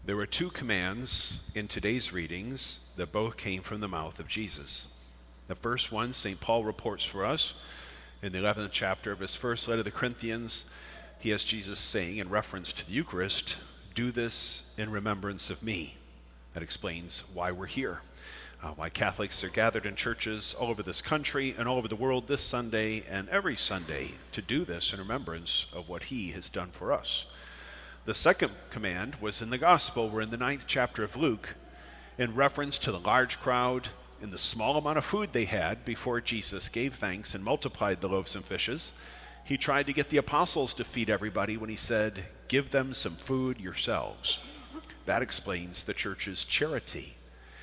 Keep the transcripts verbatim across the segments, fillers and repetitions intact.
There were two commands in today's readings that both came from the mouth of Jesus. The first one, Saint Paul reports for us in the eleventh chapter of his first letter to the Corinthians. He has Jesus saying in reference to the Eucharist, "Do this in remembrance of me." That explains why we're here, uh, why Catholics are gathered in churches all over this country and all over the world this Sunday and every Sunday to do this in remembrance of what he has done for us. The second command was in the Gospel. We're in the ninth chapter of Luke, in reference to the large crowd and the small amount of food they had before Jesus gave thanks and multiplied the loaves and fishes. He tried to get the apostles to feed everybody when he said, "Give them some food yourselves." That explains the church's charity,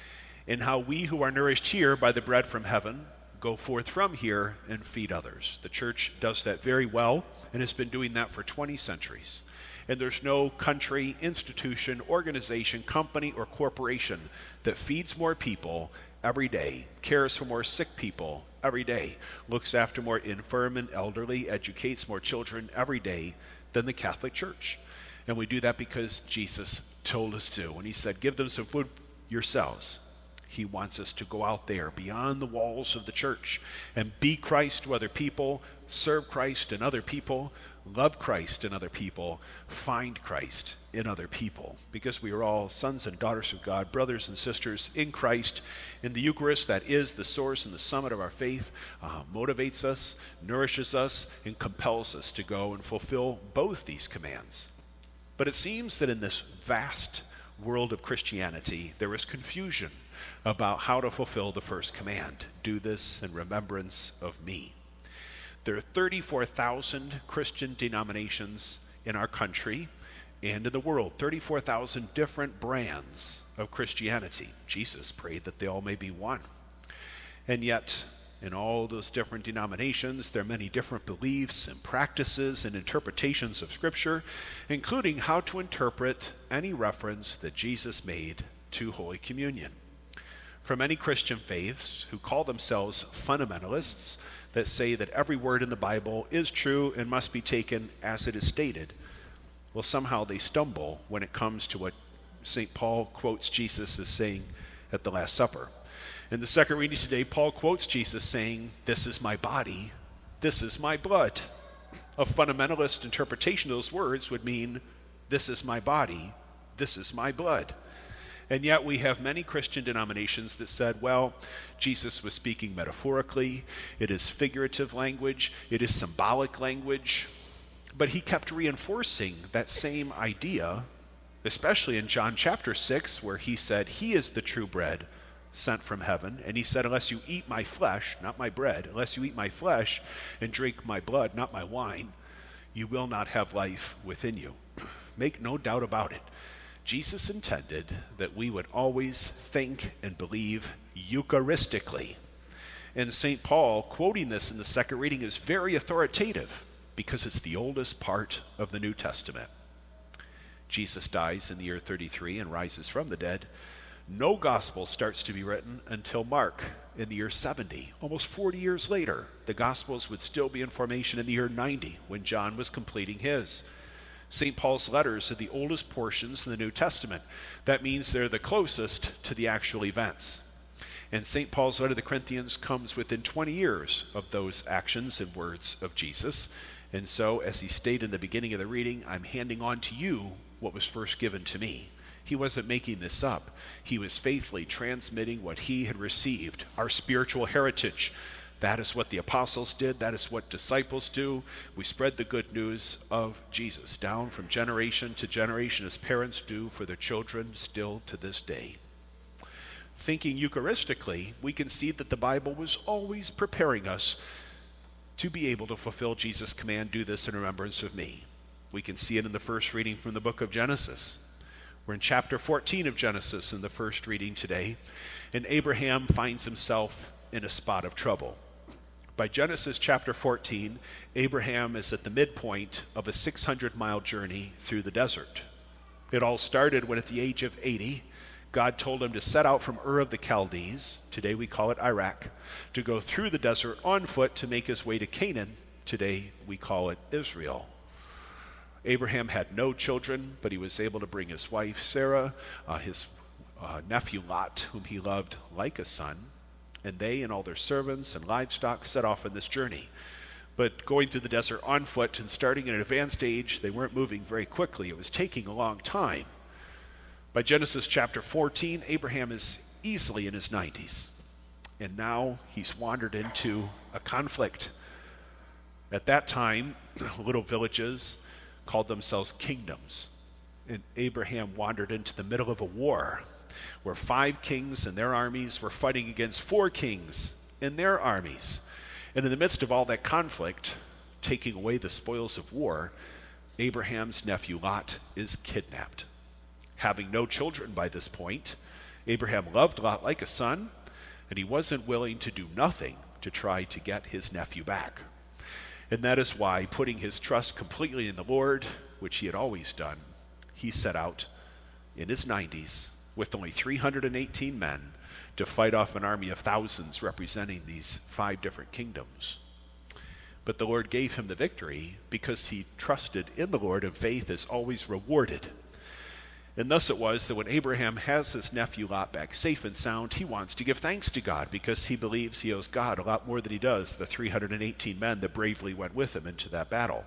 and how we who are nourished here by the bread from heaven go forth from here and feed others. The church does that very well and has been doing that for twenty centuries. And there's no country, institution, organization, company, or corporation that feeds more people every day, cares for more sick people every day, looks after more infirm and elderly, educates more children every day than the Catholic Church. And we do that because Jesus told us to. When he said, "Give them some food yourselves," he wants us to go out there beyond the walls of the church and be Christ to other people, serve Christ in other people, love Christ in other people, find Christ in other people. Because we are all sons and daughters of God, brothers and sisters in Christ. In the Eucharist, that is the source and the summit of our faith, uh, motivates us, nourishes us, and compels us to go and fulfill both these commands. But it seems that in this vast world of Christianity, there is confusion about how to fulfill the first command: do this in remembrance of me. There are thirty-four thousand Christian denominations in our country and in the world, thirty-four thousand different brands of Christianity. Jesus prayed that they all may be one. And yet, in all those different denominations, there are many different beliefs and practices and interpretations of Scripture, including how to interpret any reference that Jesus made to Holy Communion. For many Christian faiths who call themselves fundamentalists, that say that every word in the Bible is true and must be taken as it is stated, well, somehow they stumble when it comes to what Saint Paul quotes Jesus as saying at the Last Supper. In the second reading today, Paul quotes Jesus saying, "This is my body, this is my blood." A fundamentalist interpretation of those words would mean, "This is my body, this is my blood." And yet we have many Christian denominations that said, well, Jesus was speaking metaphorically, it is figurative language, it is symbolic language. But he kept reinforcing that same idea, especially in John chapter six, where he said, "He is the true bread sent from heaven." And he said, "Unless you eat my flesh," not my bread, "unless you eat my flesh and drink my blood," not my wine, "you will not have life within you." Make no doubt about it. Jesus intended that we would always think and believe Eucharistically. And Saint Paul, quoting this in the second reading, is very authoritative because it's the oldest part of the New Testament. Jesus dies in the year thirty-three and rises from the dead. No gospel starts to be written until Mark in the year seventy. Almost forty years later, the Gospels would still be in formation in the year ninety when John was completing his. Saint Paul's letters are the oldest portions in the New Testament. That means they're the closest to the actual events. And Saint Paul's letter to the Corinthians comes within twenty years of those actions and words of Jesus. And so, as he stated in the beginning of the reading, I'm handing on to you what was first given to me. He wasn't making this up. He was faithfully transmitting what he had received, our spiritual heritage. That is what the apostles did. That is what disciples do. We spread the good news of Jesus down from generation to generation as parents do for their children still to this day. Thinking Eucharistically, we can see that the Bible was always preparing us to be able to fulfill Jesus' command, "Do this in remembrance of me." We can see it in the first reading from the book of Genesis. We're in chapter fourteen of Genesis in the first reading today, and Abraham finds himself in a spot of trouble. By Genesis chapter fourteen, Abraham is at the midpoint of a six hundred mile journey through the desert. It all started when at the age of eighty, God told him to set out from Ur of the Chaldees, today we call it Iraq, to go through the desert on foot to make his way to Canaan, today we call it Israel. Abraham had no children, but he was able to bring his wife Sarah, uh, his uh, nephew Lot, whom he loved like a son, and they and all their servants and livestock set off on this journey. But going through the desert on foot and starting at an advanced age, they weren't moving very quickly. It was taking a long time. By Genesis chapter fourteen, Abraham is easily in his nineties, and now he's wandered into a conflict. At that time, little villages called themselves kingdoms, and Abraham wandered into the middle of a war where five kings and their armies were fighting against four kings and their armies. And in the midst of all that conflict, taking away the spoils of war, Abraham's nephew Lot is kidnapped. Having no children by this point, Abraham loved Lot like a son, and he wasn't willing to do nothing to try to get his nephew back. And that is why, putting his trust completely in the Lord, which he had always done, he set out in his nineties with only three hundred eighteen men to fight off an army of thousands representing these five different kingdoms. But the Lord gave him the victory because he trusted in the Lord, and faith is always rewarded. And thus it was that when Abraham has his nephew Lot back safe and sound, he wants to give thanks to God because he believes he owes God a lot more than he does the three hundred eighteen men that bravely went with him into that battle.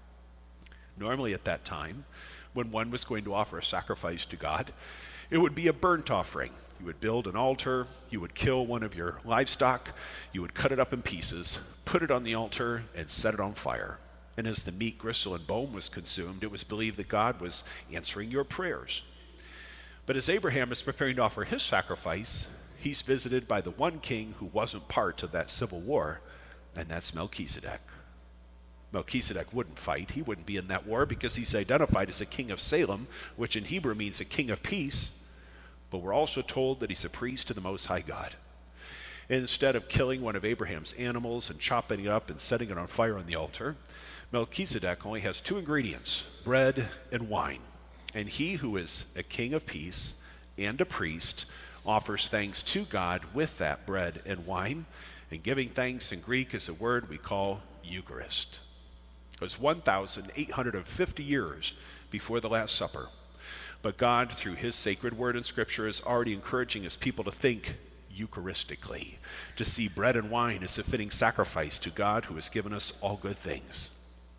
Normally at that time, when one was going to offer a sacrifice to God, it would be a burnt offering. You would build an altar, you would kill one of your livestock, you would cut it up in pieces, put it on the altar, and set it on fire. And as the meat, gristle, and bone was consumed, it was believed that God was answering your prayers. But as Abraham is preparing to offer his sacrifice, he's visited by the one king who wasn't part of that civil war, and that's Melchizedek. Melchizedek wouldn't fight. He wouldn't be in that war because he's identified as a king of Salem, which in Hebrew means a king of peace. But we're also told that he's a priest to the Most High God. And instead of killing one of Abraham's animals and chopping it up and setting it on fire on the altar, Melchizedek only has two ingredients, bread and wine. And he who is a king of peace and a priest offers thanks to God with that bread and wine. And giving thanks in Greek is a word we call Eucharist. It was one thousand eight hundred fifty years before the Last Supper. But God, through his sacred word in Scripture, is already encouraging his people to think Eucharistically, to see bread and wine as a fitting sacrifice to God who has given us all good things.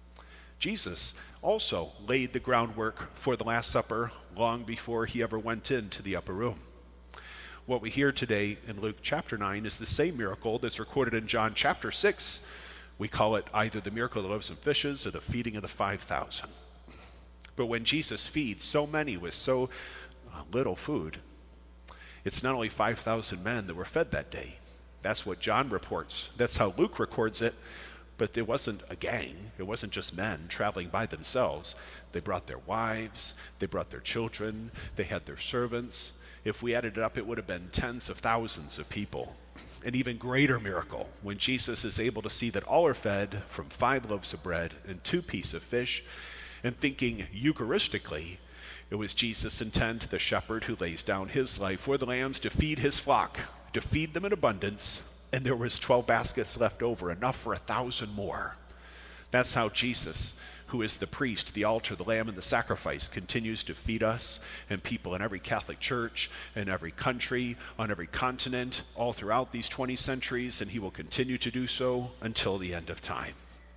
Jesus also laid the groundwork for the Last Supper long before he ever went into the upper room. What we hear today in Luke chapter nine is the same miracle that's recorded in John chapter six. We call it either the miracle of the loaves and fishes or the feeding of the five thousand. But when Jesus feeds so many with so little food, it's not only five thousand men that were fed that day. That's what John reports. That's how Luke records it. But it wasn't a gang. It wasn't just men traveling by themselves. They brought their wives. They brought their children. They had their servants. If we added it up, it would have been tens of thousands of people. An even greater miracle when Jesus is able to see that all are fed from five loaves of bread and two pieces of fish. And thinking Eucharistically, it was Jesus' intent, the shepherd who lays down his life for the lambs, to feed his flock, to feed them in abundance, and there was twelve baskets left over, enough for a thousand more. That's how Jesus, who is the priest, the altar, the lamb, and the sacrifice, continues to feed us and people in every Catholic church, in every country, on every continent, all throughout these twenty centuries, and he will continue to do so until the end of time.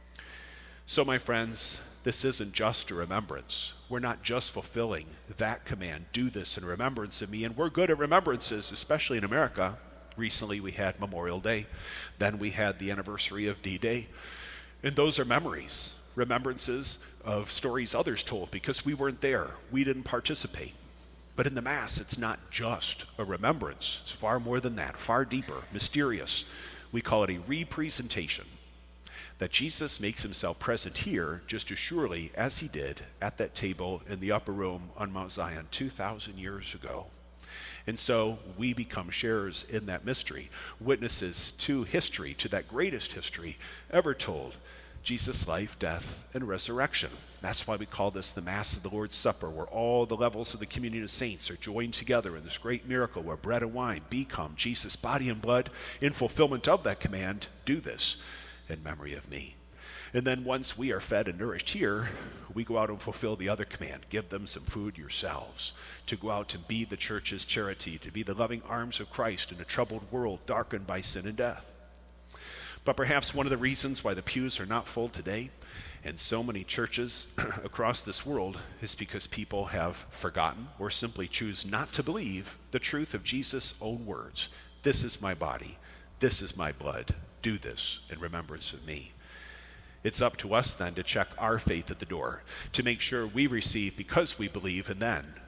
So, my friends, this isn't just a remembrance. We're not just fulfilling that command, do this in remembrance of me, and we're good at remembrances, especially in America. Recently we had Memorial Day, then we had the anniversary of D-Day, and those are memories, remembrances of stories others told because we weren't there, we didn't participate. But in the Mass, it's not just a remembrance, it's far more than that, far deeper, mysterious. We call it a representation. That Jesus makes himself present here just as surely as he did at that table in the upper room on Mount Zion two thousand years ago. And so we become sharers in that mystery, witnesses to history, to that greatest history ever told, Jesus' life, death, and resurrection. That's why we call this the Mass of the Lord's Supper, where all the levels of the communion of saints are joined together in this great miracle where bread and wine become Jesus' body and blood. In fulfillment of that command, do this in memory of me. And then once we are fed and nourished here, we go out and fulfill the other command. Give them some food yourselves. To go out to be the church's charity, to be the loving arms of Christ in a troubled world darkened by sin and death. But perhaps one of the reasons why the pews are not full today in so many churches across this world is because people have forgotten or simply choose not to believe the truth of Jesus' own words. This is my body. This is my blood. Do this in remembrance of me. It's up to us then to check our faith at the door, to make sure we receive because we believe, and then